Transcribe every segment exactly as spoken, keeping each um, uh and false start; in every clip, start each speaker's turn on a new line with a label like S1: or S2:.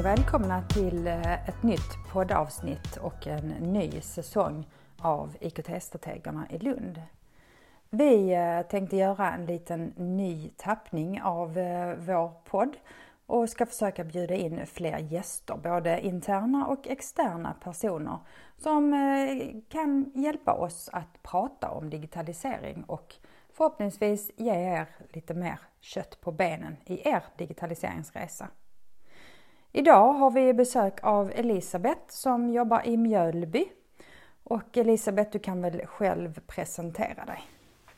S1: och välkomna till ett nytt poddavsnitt och en ny säsong av I K T-strategerna i Lund. Vi tänkte göra en liten ny tappning av vår podd och ska försöka bjuda in fler gäster, både interna och externa personer som kan hjälpa oss att prata om digitalisering och förhoppningsvis ge er lite mer kött på benen i er digitaliseringsresa. Idag har vi besök av Elisabeth som jobbar i Mjölby. Och Elisabeth, du kan väl själv presentera dig?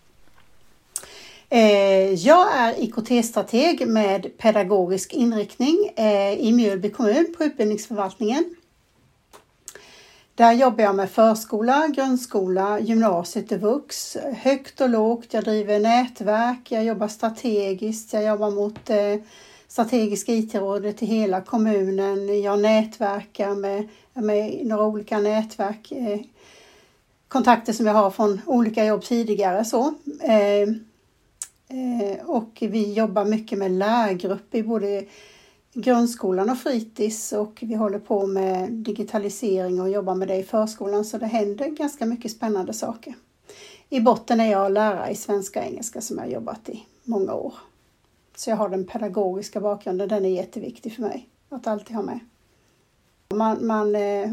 S2: Jag är I K T-strateg med pedagogisk inriktning i Mjölby kommun på utbildningsförvaltningen. Där jobbar jag med förskola, grundskola, gymnasiet och vux, högt och lågt. Jag driver nätverk, jag jobbar strategiskt, jag jobbar mot strategiska I T-rådet i hela kommunen. Jag nätverkar med, med några olika nätverk, eh, kontakter som jag har från olika jobb tidigare. Så. Eh, eh, och vi jobbar mycket med lärgrupper i både grundskolan och fritids, och vi håller på med digitalisering och jobbar med det i förskolan, så det händer ganska mycket spännande saker. I botten är jag lärare i svenska och engelska som jag har jobbat i många år. Så jag har den pedagogiska bakgrunden, den är jätteviktig för mig att alltid ha med. Man, man,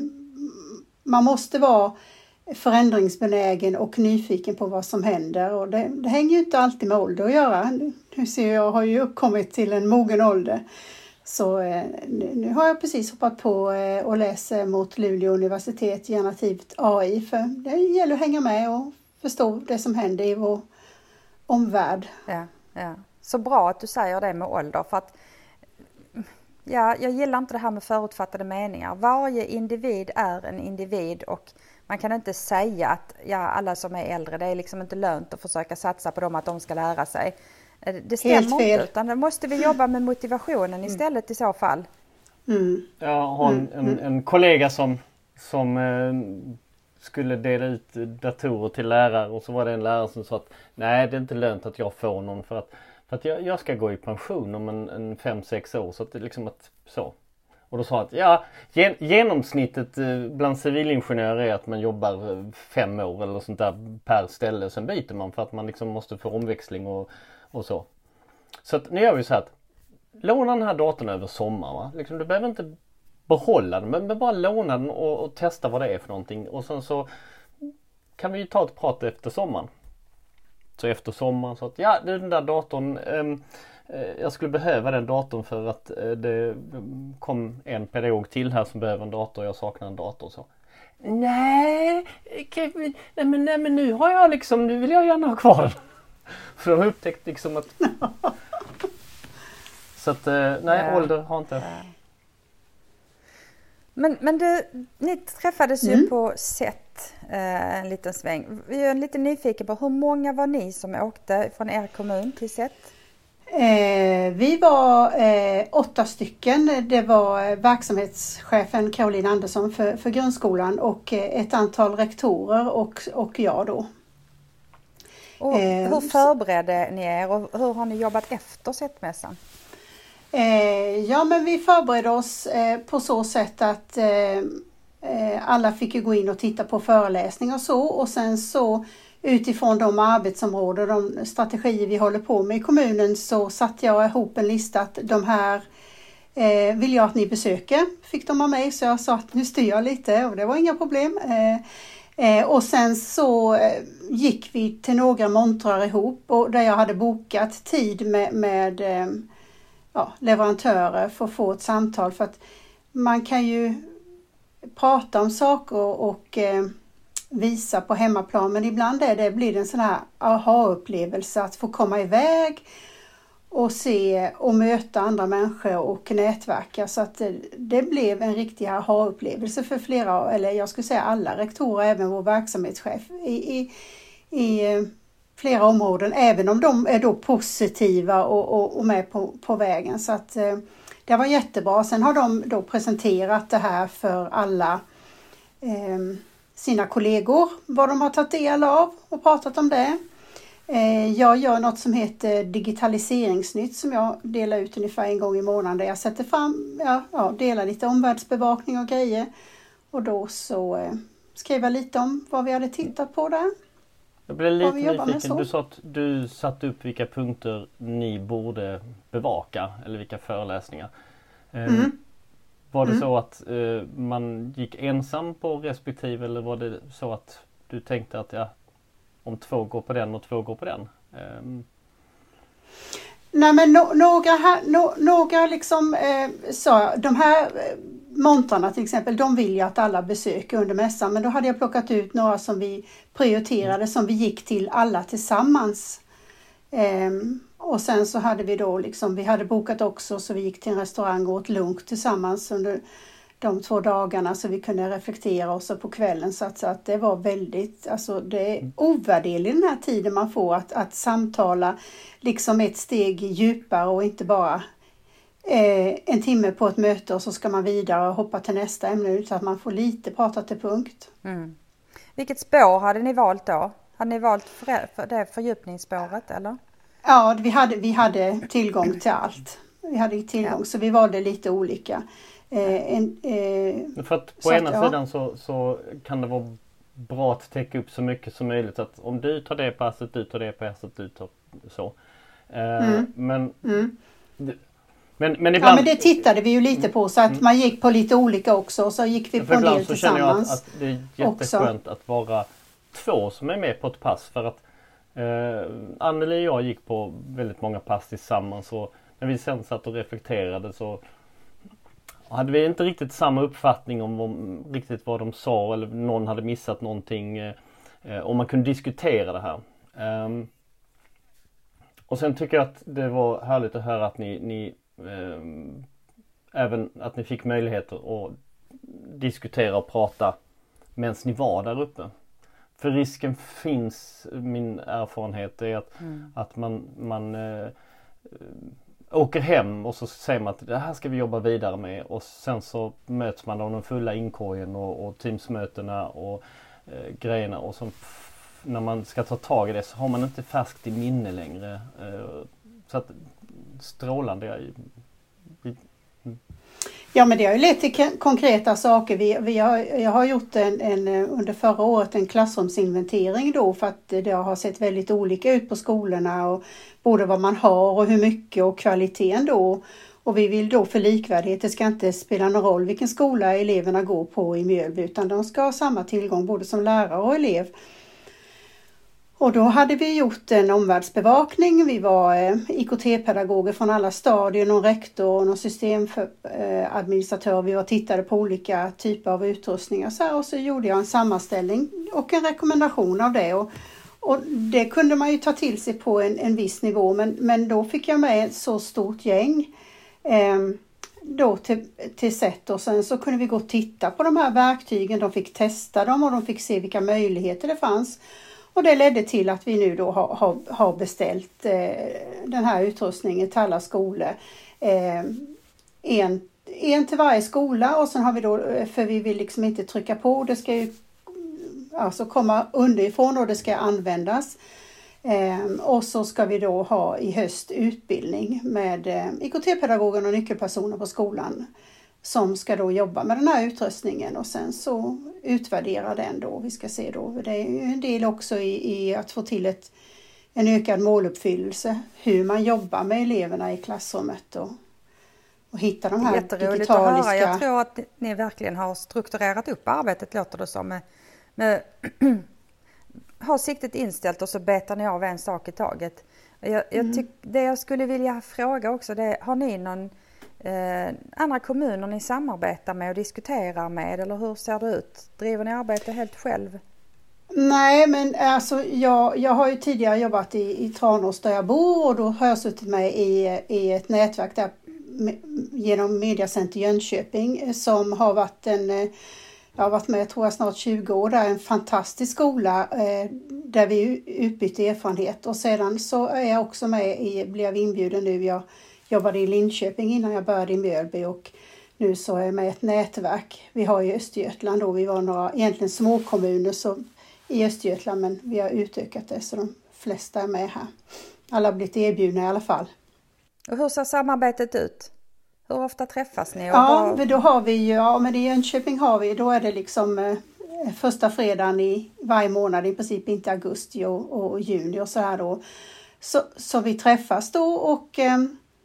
S2: man måste vara förändringsbenägen och nyfiken på vad som händer, och det, det hänger ju inte alltid med ålder att göra. Nu ser jag, jag har ju uppkommit till en mogen ålder. Så nu har jag precis hoppat på och läser mot Luleå universitet generativt A I, för det gäller att hänga med och förstå det som händer i vår omvärld.
S1: Ja, ja. Så bra att du säger det med ålder, för att ja, jag gillar inte det här med förutfattade meningar. Varje individ är en individ, och man kan inte säga att ja, alla som är äldre, det är liksom inte lönt att försöka satsa på dem att de ska lära sig. Det stämmer inte, utan då måste vi jobba med motivationen istället i så fall.
S2: Mm.
S3: Jag har en, en, en kollega som, som eh, skulle dela ut datorer till lärare, och så var det en lärare som sa att nej, det är inte lönt att jag får någon, för att, för att jag, jag ska gå i pension om en, en fem sex år, så att det liksom att så. Och då sa att ja, gen, genomsnittet bland civilingenjörer är att man jobbar fem år eller sånt där per ställe, sen byter man för att man liksom måste få omväxling och och så. Så att nu gör vi så här att låna den här datorn över sommaren. Va? Liksom, du behöver inte behålla den, men bara låna den och, och testa vad det är för någonting. Och sen så kan vi ju ta ett prat efter sommaren. Så efter sommaren så att ja, den där datorn, eh, jag skulle behöva den datorn för att eh, det kom en pedagog till här som behöver en dator och jag saknar en dator. Så. Nej, Kevin, nej, men, nej men nu har jag liksom, nu vill jag gärna ha kvar den. För de har upptäckt liksom att så att nej, ja. Ålder har inte. Ja.
S1: Men, men du, ni träffades mm. ju på sätt eh, en liten sväng. Vi är lite nyfikna på hur många var ni som åkte från er kommun till sätt?
S2: Eh, vi var eh, åtta stycken. Det var verksamhetschefen Caroline Andersson för, för grundskolan och eh, ett antal rektorer och, och jag då.
S1: Och hur förberedde ni er och hur har ni jobbat efter sättmässan?
S2: Eh, ja, men vi förberedde oss eh, på så sätt att eh, alla fick ju gå in och titta på föreläsningar och så. Och sen så utifrån de arbetsområden, de strategier vi håller på med i kommunen, så satte jag ihop en lista att de här eh, vill jag att ni besöker. Fick de av mig, så jag sa att nu styr jag lite och det var inga problem. Eh, Eh, och sen så eh, gick vi till några montrar ihop, och där jag hade bokat tid med, med eh, ja, leverantörer för att få ett samtal. För att man kan ju prata om saker och, och eh, visa på hemmaplan, men ibland är det, blir det en sån här aha-upplevelse att få komma iväg och se och möta andra människor och nätverka, så att det, det blev en riktig aha-upplevelse för flera, eller jag skulle säga alla rektorer, även vår verksamhetschef i, i, i flera områden, även om de är då positiva och, och, och med på, på vägen. Så att det var jättebra. Sen har de då presenterat det här för alla eh, sina kollegor, vad de har tagit del av och pratat om det. Jag gör något som heter digitaliseringsnytt som jag delar ut ungefär en gång i månaden där jag sätter fram, ja, ja, delar lite omvärldsbevakning och grejer. Och då så eh, skriver jag lite om vad vi hade tittat på där.
S3: Jag blev lite nyfiken. Du sa att du satte upp vilka punkter ni borde bevaka eller vilka föreläsningar. Mm. Eh, var det mm. så att eh, man gick ensam på respektive eller var det så att du tänkte att ja, om två går på den och två går på den? Um.
S2: Nej men no, några, här, no, några liksom eh, sa, de här eh, montrarna till exempel, de vill jag att alla besöker under mässan. Men då hade jag plockat ut några som vi prioriterade, mm. som vi gick till alla tillsammans. Eh, och sen så hade vi då liksom, vi hade bokat också så vi gick till en restaurang och åt lunch tillsammans under de två dagarna så vi kunde reflektera oss på kvällen så att, så att det var väldigt, alltså det är ovärderligt den här tiden man får att, att samtala liksom ett steg djupare och inte bara eh, en timme på ett möte och så ska man vidare och hoppa till nästa ämne utan att man får lite prata till punkt.
S1: Mm. Vilket spår hade ni valt då? Hade ni valt för, för det fördjupningsspåret eller?
S2: Ja, vi hade, vi hade tillgång till allt. Vi hade tillgång ja. Så vi valde lite olika. Eh, en, eh,
S3: för att på ena att, sidan ja. så, så kan det vara bra att täcka upp så mycket som möjligt. Att om du tar det passet, du tar det passet, du tar så. Eh,
S2: mm.
S3: Men,
S2: mm.
S3: men, men ibland...
S2: Ja men det tittade vi ju lite på så att mm. man gick på lite olika också och så gick vi på en del tillsammans.
S3: Så känner jag att, att det är jätteskönt också. Att vara två som är med på ett pass. För att eh, Anneli och jag gick på väldigt många pass tillsammans och när vi sen satt och reflekterade så hade vi inte riktigt samma uppfattning om, om riktigt vad de sa eller någon hade missat någonting eh, om man kunde diskutera det här. Um, och sen tycker jag att det var härligt att höra att ni, ni um, även att ni fick möjligheter att diskutera och prata medan ni var där uppe. För risken finns, min erfarenhet är att, mm. att man, man eh, åker hem och så säger man att det här ska vi jobba vidare med och sen så möts man av den fulla inkorgen och, och teamsmötena och eh, grejerna och så när man ska ta tag i det så har man inte färskt i minne längre. Eh, så att strålande är vi,
S2: mm. Ja men det har ju lett till konkreta saker. Vi, vi har, jag har gjort en, en, under förra året en klassrumsinventering då för att det har sett väldigt olika ut på skolorna och både vad man har och hur mycket och kvaliteten då. Och vi vill då för likvärdighet, det ska inte spela någon roll vilken skola eleverna går på i Mjölby utan de ska ha samma tillgång både som lärare och elev. Och då hade vi gjort en omvärldsbevakning. Vi var eh, I K T-pedagoger från alla stadier, någon rektor och någon systemadministratör. Vi var tittade på olika typer av utrustningar. Så här, och så gjorde jag en sammanställning och en rekommendation av det. Och, och det kunde man ju ta till sig på en, en viss nivå. Men, men då fick jag med ett så stort gäng eh, då till, till sätt. Och sen så kunde vi gå och titta på de här verktygen. De fick testa dem och de fick se vilka möjligheter det fanns. Och det ledde till att vi nu då har, har, har beställt eh, den här utrustningen till alla skolor. Eh, en, en till varje skola och sen har vi då, för vi vill liksom inte trycka på, det ska ju alltså komma underifrån och det ska användas. Eh, och så ska vi då ha i höst utbildning med eh, I K T-pedagoger och nyckelpersoner på skolan. Som ska då jobba med den här utrustningen och sen så utvärdera den då. Vi ska se då. Det är ju en del också i, i att få till ett, en ökad måluppfyllelse. Hur man jobbar med eleverna i klassrummet och, och hitta de här digitaliska...
S1: Att höra. Jag tror att ni verkligen har strukturerat upp arbetet, låter det som. Med, med har siktet inställt och så betar ni av en sak i taget. Jag, jag tyck, det jag skulle vilja fråga också, det, har ni någon... Eh, andra kommuner ni samarbetar med och diskuterar med eller hur ser det ut? Driver ni arbete helt själv?
S2: Nej men alltså jag, jag har ju tidigare jobbat i, i Tranås där jag bor och då har jag suttit med i, i ett nätverk där med, genom Mediacenter Jönköping som har varit en, jag har varit med tror jag snart tjugo år där, en fantastisk skola eh, där vi utbyter erfarenhet och sedan så är jag också med i, blev jag inbjuden nu, jag jobbade i Linköping innan jag började i Mjölby och nu så är jag med ett nätverk. Vi har i Östergötland då, vi var några egentligen små kommuner så, i Östergötland men vi har utökat det så de flesta är med här. Alla har blivit erbjudna i alla fall.
S1: Och hur ser samarbetet ut? Hur ofta träffas ni? Och
S2: ja,
S1: vad...
S2: då har vi ju, ja men i Jönköping har vi, då är det liksom eh, första fredagen i varje månad, i princip inte augusti och, och juni och så här då. Så, så vi träffas då och eh,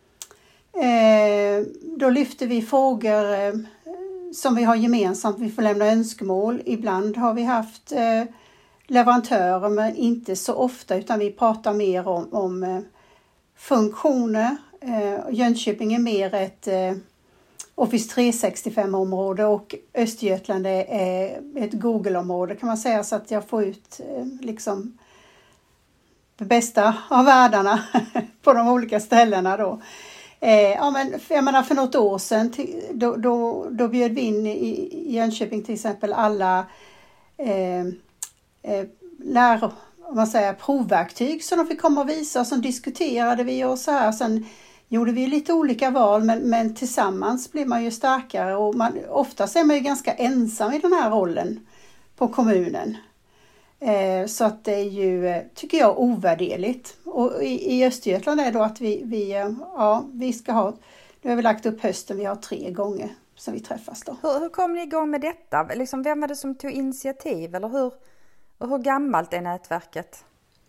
S2: eh, då lyfter vi frågor eh, som vi har gemensamt. Vi får lämna önskemål. Ibland har vi haft eh, leverantörer, men inte så ofta, utan vi pratar mer om, om eh, funktioner. Eh, Jönköping är mer ett eh, Office tre sextiofem område och Östergötland är ett Google-område kan man säga, så att jag får ut eh, liksom det bästa av världarna på de olika ställena då. Eh, ja, men, jag menar, för något år sedan då, då, då bjöd vi in i Jönköping till exempel alla eh, eh, lär, om man säger, provverktyg som de fick komma och visa, och så diskuterade vi och så här. Sen gjorde vi lite olika val, men, men tillsammans blir man ju starkare, och man, oftast är man ju ganska ensam i den här rollen på kommunen. Eh, så att det är ju, tycker jag, ovärderligt. Och i, i Östergötland är då att vi, vi, ja, vi ska ha, nu har vi lagt upp hösten, vi har tre gånger som vi träffas då.
S1: Hur, hur kom ni igång med detta? Liksom, vem var det som tog initiativ, eller hur, och hur gammalt är nätverket?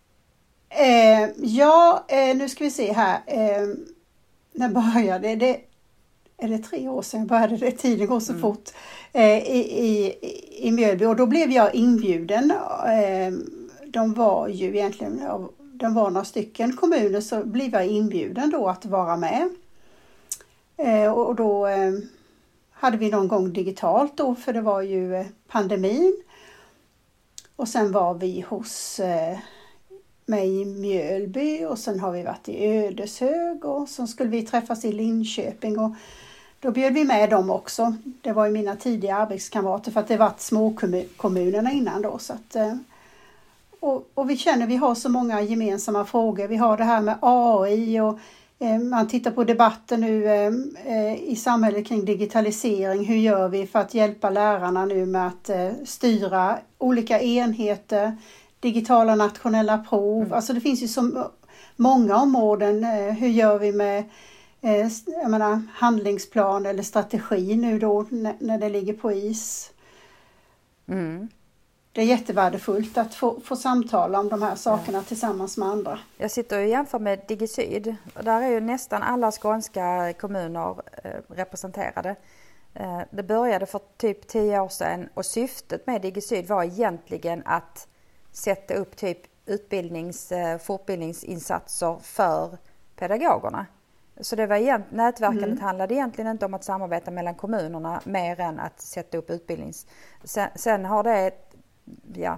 S2: Eh, ja, eh, nu ska vi se här. Eh, när började det? Är det tre år sedan jag började det? Tiden går så mm. fort. Eh, i, i, I Mjölby. Och då blev jag inbjuden. Eh, de var ju egentligen, de var några stycken kommuner, så blev jag inbjuden då att vara med. Eh, och då eh, hade vi någon gång digitalt då, för det var ju pandemin. Och sen var vi hos eh, mig i Mjölby, och sen har vi varit i Ödeshög, och så skulle vi träffas i Linköping, och då bjöd vi med dem också. Det var ju mina tidiga arbetskamrater, för att det var småkommunerna innan då. Så att, och, och vi känner vi har så många gemensamma frågor. Vi har det här med A I, och eh, man tittar på debatten nu eh, i samhället kring digitalisering. Hur gör vi för att hjälpa lärarna nu med att eh, styra olika enheter, digitala nationella prov. Mm. Alltså det finns ju så många områden. Eh, hur gör vi med eh, jag menar, handlingsplan eller strategi nu då när, när det ligger på is. Mm. Det är jättevärdefullt att få, få samtala om de här sakerna ja. tillsammans med andra.
S1: Jag sitter och jämför med DigiSyd. Där är ju nästan alla skånska kommuner eh, representerade. Eh, det började för typ tio år sedan, och syftet med DigiSyd var egentligen att sätta upp typ utbildnings, eh, fortbildningsinsatser för pedagogerna. Så det var egent, nätverkandet mm. handlade egentligen inte om att samarbeta mellan kommunerna mer än att sätta upp utbildnings. Sen, sen har det, ja,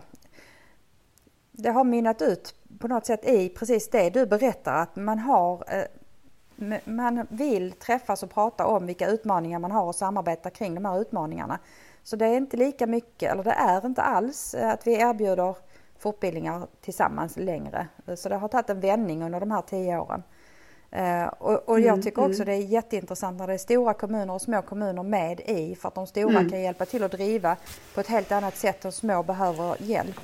S1: det har mynnat ut på något sätt i precis det du berättar, att man har, eh, man vill träffas och prata om vilka utmaningar man har och samarbeta kring de här utmaningarna. Så det är inte lika mycket, eller det är inte alls att vi erbjuder fortbildningar tillsammans längre. Så det har tagit en vändning under de här tio åren. Uh, och, och jag tycker också mm. det är jätteintressant när det är stora kommuner och små kommuner med i, för att de stora mm. kan hjälpa till att driva på ett helt annat sätt, och små behöver hjälp.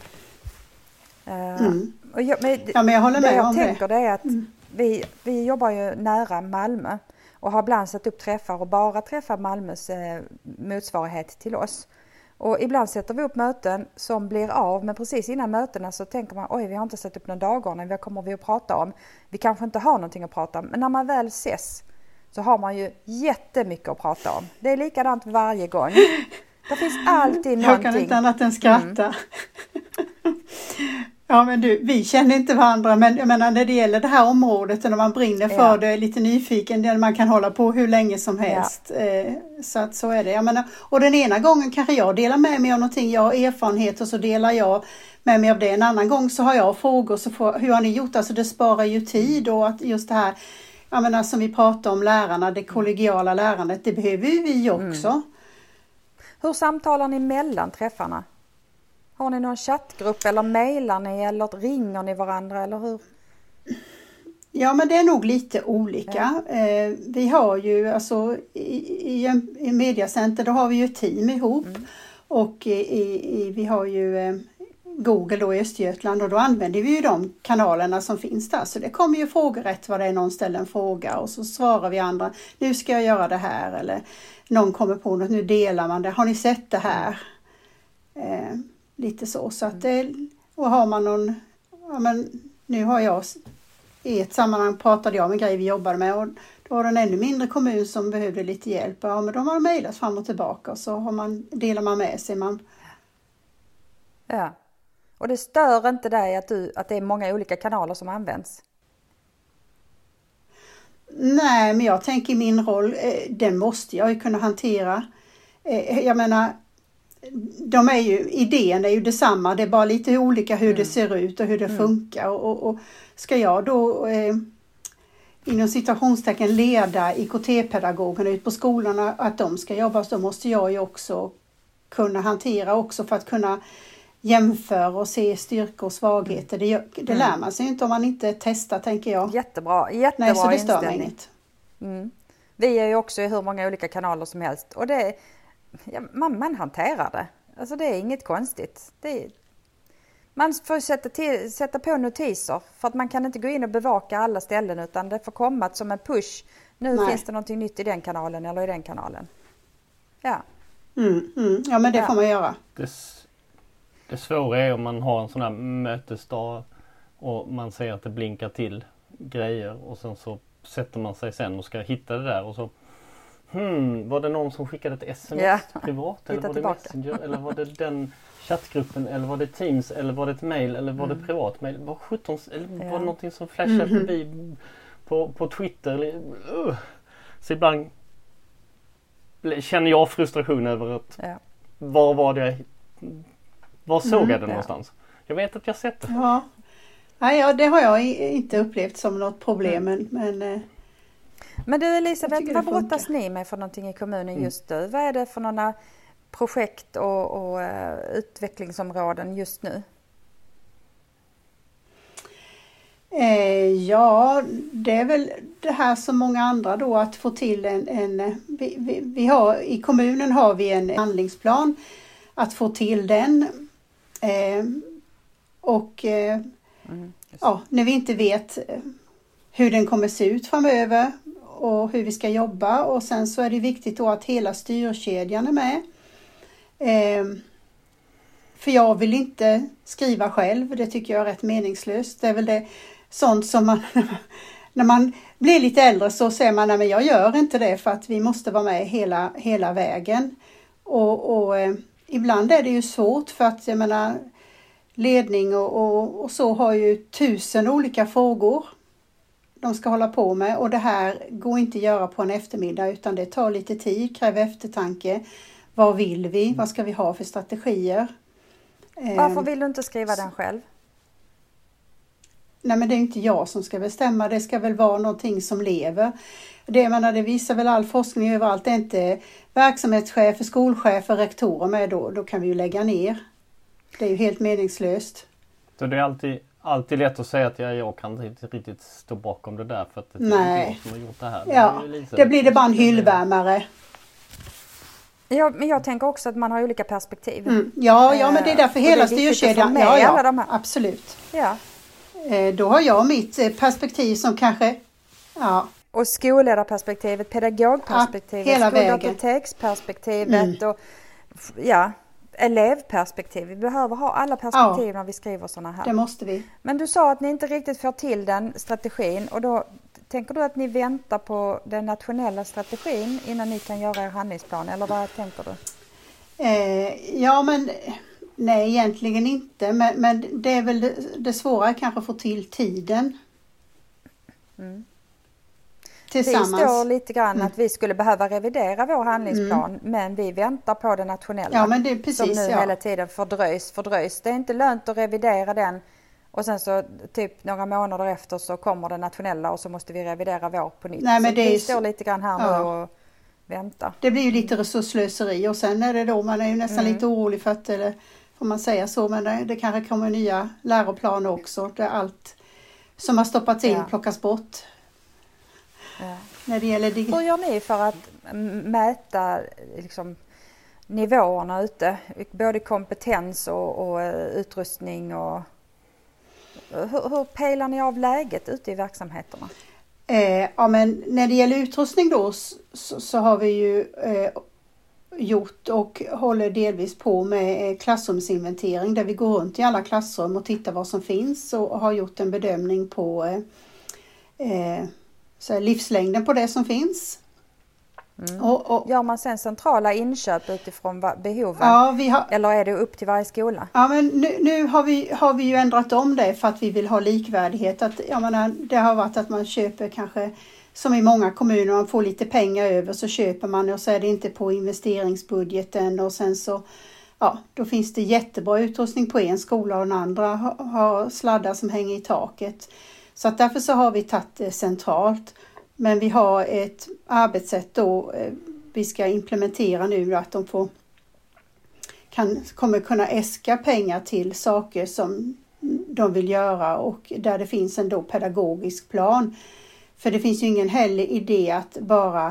S1: Uh,
S2: mm.
S1: och jag, men,
S2: ja, men jag håller med
S1: det jag
S2: om
S1: tänker
S2: det.
S1: det är att
S2: mm.
S1: vi, vi jobbar ju nära Malmö och har ibland satt upp träffar och bara träffar Malmös eh, motsvarighet till oss. Och ibland sätter vi upp möten som blir av, men precis innan mötena så tänker man, oj, vi har inte satt upp någon dagordning, vad kommer vi att prata om? Vi kanske inte har någonting att prata om, men när man väl ses så har man ju jättemycket att prata om. Det är likadant varje gång. Det finns alltid någonting.
S2: Jag kan inte annat än skratta. Mm. Ja, men du, vi känner inte varandra, men jag menar när det gäller det här området och när man brinner för ja. det, är lite nyfiken, där man kan hålla på hur länge som helst. Ja. Så att så är det. Jag menar, och den ena gången kanske jag delar med mig av någonting, jag har erfarenhet och så delar jag med mig av det. En annan gång så har jag frågor, så får, hur har ni gjort? Alltså det sparar ju tid, och att just det här, jag menar, som vi pratar om lärarna, det kollegiala lärandet, det behöver ju vi också. Mm.
S1: Hur samtalar ni mellan träffarna? Har ni någon chattgrupp, eller mejlar ni, eller ringer ni varandra, eller hur?
S2: Ja, men det är nog lite olika. Ja. Eh, vi har ju, alltså i, i, i Mediacenter, då har vi ju ett team ihop. Mm. Och i, i, vi har ju, eh, Google då i Östergötland och då använder vi ju de kanalerna som finns där. Så det kommer ju frågor rätt vad det är, någon ställer en fråga och så svarar vi andra, nu ska jag göra det här, eller någon kommer på något, nu delar man det, har ni sett det här? Eh, lite så, så att det, och har man någon, ja men nu har jag i ett sammanhang pratade jag med en grej vi jobbade med och då var det en ännu mindre kommun som behövde lite hjälp. Ja, men de har mejlat fram och tillbaka och så har man, delar man med sig. Man...
S1: Ja, och det stör inte dig att, du, att det är många olika kanaler som används?
S2: Nej, men jag tänker min roll, eh, den måste jag ju kunna hantera. Eh, jag menar, de är ju, idén är ju detsamma, det är bara lite olika hur mm. det ser ut och hur det mm. funkar. Och, och, och ska jag då... Eh, inom situationstecken leda I K T-pedagogerna ut på skolorna att de ska jobba, så då måste jag ju också kunna hantera också för att kunna jämföra och se styrkor och svagheter. Det, det mm. lär man sig inte om man inte testar, tänker jag.
S1: Jättebra, jättebra
S2: Nej, så det
S1: inställning.
S2: stör mig inget.
S1: Mm. Vi är ju också i hur många olika kanaler som helst och det, ja, man, man hanterar det. Alltså det är inget konstigt. Det är, man får sätta, till, sätta på notiser för att man kan inte gå in och bevaka alla ställen utan det får komma som en push. Nu Nej. Finns det någonting nytt i den kanalen eller i den kanalen. Ja.
S2: Mm, mm. Ja, men det ja. Får man göra.
S3: Det, det svåra är om man har en sån här mötesdag och man ser att det blinkar till grejer och sen så sätter man sig sen och ska hitta det där och så hmm, var det någon som skickade ett sms ja. Privat eller var det tillbaka. Messenger eller var det den chattgruppen eller var det Teams eller var det ett mail eller var mm. det privat mail? Var sjutton eller ja. Var det någonting som flashade mm. förbi på, på Twitter eller, uh. Så ibland känner jag frustration över att ja. Var var det var såg mm, jag det ja. Någonstans? Jag vet att jag sett det.
S2: Ja. Nej, ja, det har jag inte upplevt som något problem mm. men
S1: Men du Elisabeth, vad brottas ni med för någonting i kommunen mm. just nu? Vad är det för några projekt och, och uh, utvecklingsområden just nu?
S2: Eh, ja, det är väl det här som många andra då att få till en, en vi, vi, vi har, i kommunen har vi en handlingsplan att få till den eh, och eh, mm, ja, när vi inte vet hur den kommer se ut framöver och hur vi ska jobba och sen så är det viktigt då att hela styrkedjan är med. Eh, för jag vill inte skriva själv, det tycker jag är rätt meningslöst. Det är väl det sånt som man, när man blir lite äldre så säger man nej men jag gör inte det för att vi måste vara med hela, hela vägen. Och, och eh, ibland är det ju svårt för att jag menar ledning och, och, och så har ju tusen olika frågor de ska hålla på med och det här går inte att göra på en eftermiddag utan det tar lite tid, kräver eftertanke. Vad vill vi? Vad ska vi ha för strategier?
S1: Varför vill du inte skriva den själv?
S2: Nej men det är inte jag som ska bestämma, det ska väl vara någonting som lever. Det, menar, det visar väl all forskning överallt, det är inte verksamhetschefer, skolchefer, rektorer med då, då kan vi ju lägga ner. Det är ju helt meningslöst.
S3: Så det är alltid, alltid lätt att säga att jag, jag kan inte riktigt stå bakom det där för att det är
S2: Nej.
S3: inte jag som har gjort det här.
S2: Ja, det, det blir det bara en hyllvärmare.
S1: Ja, men jag tänker också att man har olika perspektiv.
S2: Mm. Ja, ja, men det är därför hela styrkedjan. Ja, ja,
S1: de här.
S2: Absolut.
S1: Ja.
S2: Eh, då har jag mitt perspektiv som kanske, ja.
S1: Och skolledarperspektivet, pedagogperspektivet,
S2: ja,
S1: skolbiblioteksperspektivet mm. och ja, elevperspektiv. Vi behöver ha alla perspektiv ja, när vi skriver sådana här.
S2: Det måste vi.
S1: Men du sa att ni inte riktigt får till den strategin och då tänker du att ni väntar på den nationella strategin innan ni kan göra er handlingsplan eller vad tänker du?
S2: Eh, ja men nej egentligen inte men, men det är väl det, det svåra kanske att få till tiden. Mm. Tillsammans.
S1: Vi står lite grann mm. att vi skulle behöva revidera vår handlingsplan mm. men vi väntar på den nationella
S2: ja, men det är precis,
S1: som nu
S2: ja.
S1: hela tiden fördröjs, fördröjs. Det är inte lönt att revidera den och sen så typ några månader efter så kommer den nationella och så måste vi revidera vår på nytt. Nej, men det vi är... står lite grann här ja. Nu och väntar.
S2: Det blir ju lite resursslöseri och sen är det då man är ju nästan mm. lite orolig för att, eller får man säga så, men det, det kanske kommer nya läroplaner också där allt som har stoppats in ja. Plockas bort. Ja. När det gäller dig-
S1: Hur gör ni för att mäta liksom, nivåerna ute? Både kompetens och, och utrustning och hur, hur pejlar ni av läget ute i verksamheterna?
S2: Eh, ja, men när det gäller utrustning då så, så har vi ju eh, gjort och håller delvis på med klassrumsinventering där vi går runt i alla klassrum och tittar vad som finns och har gjort en bedömning på eh, så här, livslängden på det som finns.
S1: Mm. Och, och, Gör man sen centrala inköp utifrån behoven
S2: ja, vi har,
S1: eller är det upp till varje skola?
S2: Ja, men nu, nu har, vi, har vi ju ändrat om det för att vi vill ha likvärdighet. Att, jag menar, det har varit att man köper kanske som i många kommuner, man får lite pengar över så köper man och så är det inte på investeringsbudgeten och sen så ja, då finns det jättebra utrustning på en skola och den andra har, har sladdar som hänger i taket. Så att därför så har vi tagit det centralt. Men vi har ett arbetssätt då vi ska implementera nu att de får, kan, kommer kunna äska pengar till saker som de vill göra och där det finns en då pedagogisk plan. För det finns ju ingen heller idé att bara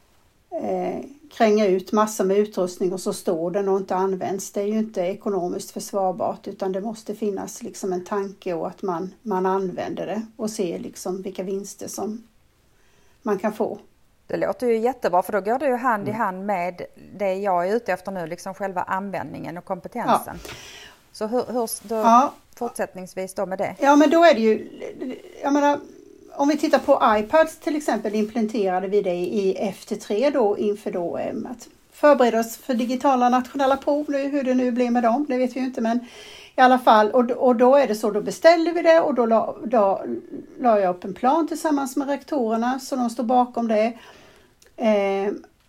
S2: eh, kränga ut massor med utrustning och så står den och inte används. Det är ju inte ekonomiskt försvarbart utan det måste finnas liksom en tanke och att man, man använder det och ser liksom vilka vinster som man kan få.
S1: Det låter ju jättebra för då går det ju hand i hand med det jag är ute efter nu, liksom själva användningen och kompetensen. Ja. Så hur, hur då ja. fortsättningsvis då med det?
S2: Ja men då är det ju, jag menar, om vi tittar på iPads till exempel implementerade vi det i F T tre då inför då att förbereda oss för digitala nationella prov nu, hur det nu blir med dem, det vet vi ju inte men i alla fall och, och då är det så, då beställde vi det och då la, då la jag upp en plan tillsammans med rektorerna så de står bakom det eh,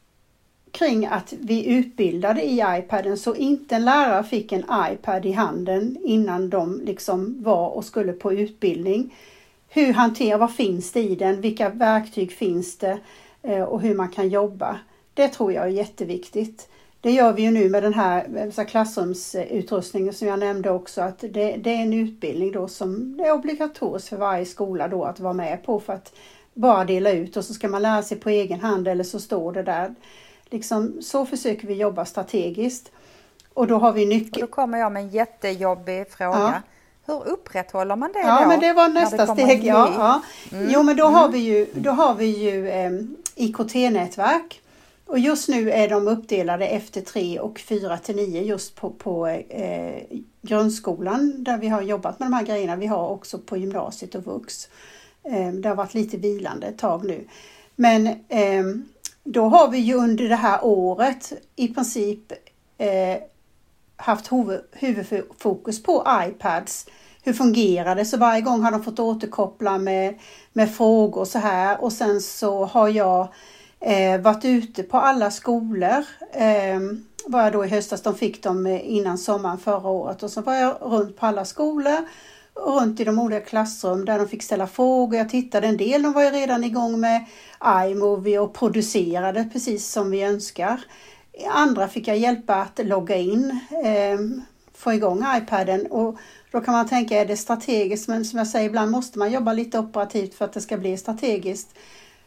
S2: kring att vi utbildade i iPaden så inte en lärare fick en iPad i handen innan de liksom var och skulle på utbildning. Hur hanterar, vad finns det i den, vilka verktyg finns det eh, och hur man kan jobba. Det tror jag är jätteviktigt. Det gör vi ju nu med den här så här, klassrumsutrustningen som jag nämnde också. Att det, det är en utbildning då som är obligatoriskt för varje skola då att vara med på för att bara dela ut. Och så ska man lära sig på egen hand eller så står det där. Liksom, så försöker vi jobba strategiskt. Och då har vi nyckeln.
S1: Och då kommer jag med en jättejobbig fråga. Ja. Hur upprätthåller man det
S2: ja, då? Ja men det var nästa det steg. Ja, ja. Mm. Jo men då
S1: mm.
S2: har vi ju, då har vi ju eh, I K T-nätverk. Och just nu är de uppdelade efter tre och fyra till nio just på, på eh, grundskolan där vi har jobbat med de här grejerna. Vi har också på gymnasiet och vux. Eh, det har varit lite vilande ett tag nu. Men eh, då har vi ju under det här året i princip eh, haft huvud, huvudfokus på iPads. Hur fungerar det? Så varje gång har de fått återkoppla med, med frågor så här. Och sen så har jag Eh, varit ute på alla skolor. Eh, var jag då i höstas, de fick dem innan sommaren förra året. Och så var jag runt på alla skolor. Runt i de olika klassrum där de fick ställa frågor. Jag tittade en del, de var ju redan igång med iMovie och producerade precis som vi önskar. Andra fick jag hjälpa att logga in. Eh, få igång iPaden. Och då kan man tänka, är det strategiskt? Men som jag säger, ibland måste man jobba lite operativt för att det ska bli strategiskt.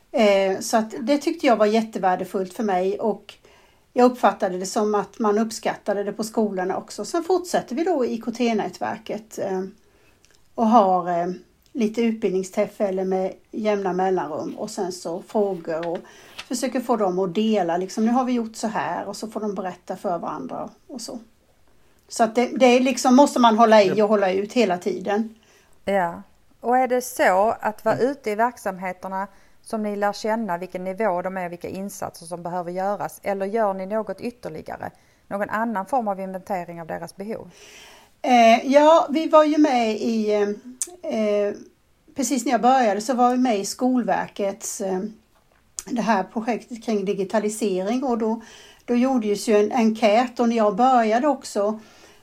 S2: Eh, så att det tyckte jag var jättevärdefullt för mig och jag uppfattade det som att man uppskattade det på skolorna också. Sen fortsätter vi då i I K T-nätverket eh, och har eh, lite utbildningstillfällen med jämna mellanrum och sen så frågor och försöker få dem att dela. Liksom, nu har vi gjort så här och så får de berätta för varandra och så. Så att det, det liksom måste man hålla i och hålla ut hela tiden.
S1: Ja, och är det så att vara ute i verksamheterna som ni lär känna vilken nivå de är, vilka insatser som behöver göras? Eller gör ni något ytterligare? Någon annan form av inventering av deras behov?
S2: Eh, ja, vi var ju med i, eh, precis när jag började så var vi med i Skolverkets eh, det här projektet kring digitalisering och då, då gjordes ju en enkät och när jag började också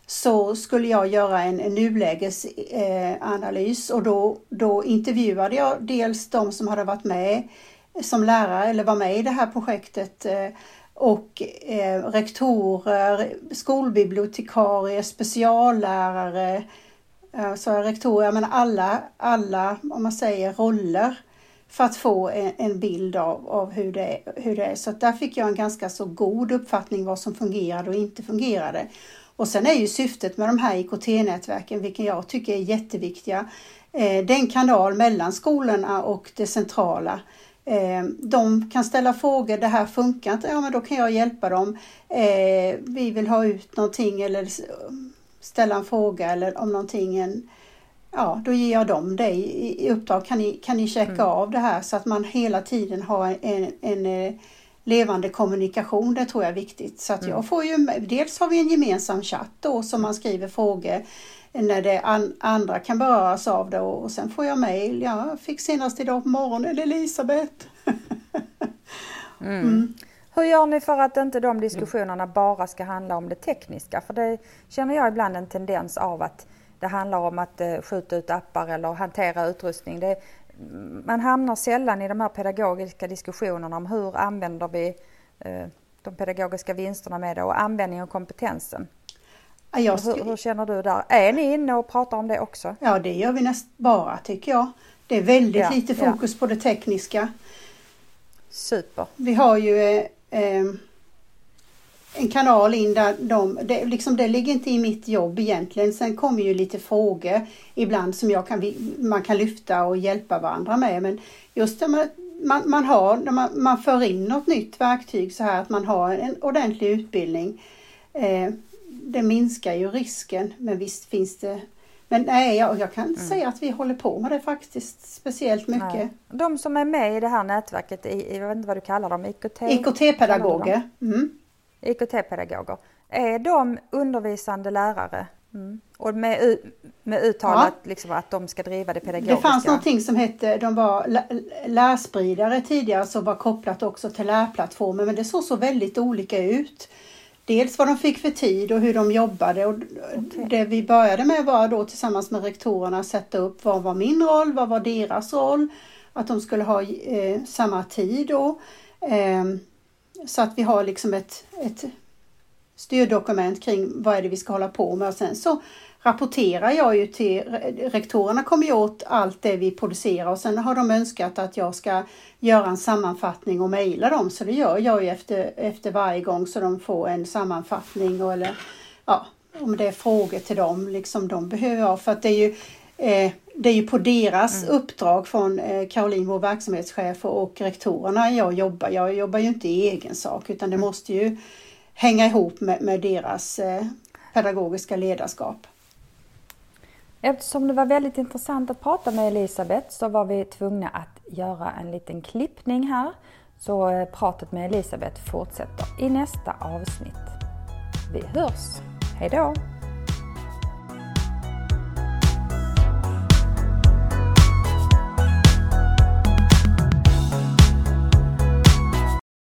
S2: så skulle jag göra en, en nulägesanalys och då, då intervjuade jag dels de som hade varit med som lärare eller var med i det här projektet och eh, rektorer, skolbibliotekarier, speciallärare, så rektorer, men alla, alla om man säger roller för att få en, en bild av, av hur, det, hur det är. Så att där fick jag en ganska så god uppfattning vad som fungerade och inte fungerade. Och sen är ju syftet med de här I K T-nätverken, vilken jag tycker är jätteviktiga, eh, den kanal mellan skolorna och det centrala. Eh, de kan ställa frågor, det här funkar inte, ja men då kan jag hjälpa dem. Eh, vi vill ha ut någonting eller ställa en fråga eller om någonting, en, ja då ger jag dem det i, i uppdrag. Kan ni, kan ni checka mm. av det här så att man hela tiden har en, en, en levande kommunikation, det tror jag är viktigt. Så att mm. jag får ju, dels har vi en gemensam chatt då som man skriver frågor när det an, andra kan beröras av det, och, och sen får jag mejl. Ja, jag fick senast idag på morgonen, eller Elisabeth.
S1: mm. Mm. Hur gör ni för att inte de diskussionerna bara ska handla om det tekniska? För det känner jag ibland en tendens av att det handlar om att uh, skjuta ut appar eller hantera utrustning. Det, man hamnar sällan i de här pedagogiska diskussionerna om hur använder vi uh, de pedagogiska vinsterna med det och användning och kompetensen. Ja, ska... hur, hur känner du där? Är ni inne och pratar om det också?
S2: Ja, det gör vi nästan bara tycker jag. Det är väldigt ja, lite fokus ja. på det tekniska.
S1: Super.
S2: Vi har ju eh, eh, en kanal in där de, det, liksom, det ligger inte i mitt jobb egentligen. Sen kommer ju lite frågor ibland som jag kan, man kan lyfta och hjälpa varandra med. Men just det man, man, man har, när man, man för in något nytt verktyg så här att man har en ordentlig utbildning. Eh, det minskar ju risken, men visst finns det. Men nej, jag, jag kan mm. säga att vi håller på med det faktiskt speciellt mycket. Nej.
S1: De som är med i det här nätverket, i, jag vet inte vad du kallar dem, I K T?
S2: I K T-pedagoger. Mm.
S1: I K T-pedagoger. Är de undervisande lärare? Mm. Och med, med uttalat ja. liksom att de ska driva det pedagogiska?
S2: Det fanns någonting som hette, de var lärspridare tidigare som var kopplat också till lärplattformen, men det såg så väldigt olika ut. Dels vad de fick för tid och hur de jobbade, och okay. det vi började med var då tillsammans med rektorerna sätta upp vad var min roll, vad var deras roll, att de skulle ha eh, samma tid då, eh, så att vi har liksom ett, ett styrdokument kring vad är det vi ska hålla på med, och sen så rapporterar jag ju till rektorerna, kommer ju åt allt det vi producerar, och sen har de önskat att jag ska göra en sammanfattning och mejla dem, så det gör jag ju efter, efter varje gång så de får en sammanfattning, och, eller ja, om det är frågor till dem liksom de behöver ha, för att det är ju, eh, det är ju på deras mm. uppdrag från eh, Caroline, vår verksamhetschef, och rektorerna jag jobbar. Jag jobbar ju inte i egen sak, utan det måste ju hänga ihop med, med deras eh, pedagogiska ledarskap.
S1: Eftersom det var väldigt intressant att prata med Elisabeth så var vi tvungna att göra en liten klippning här. Så pratet med Elisabeth fortsätter i nästa avsnitt. Vi hörs. Hej då!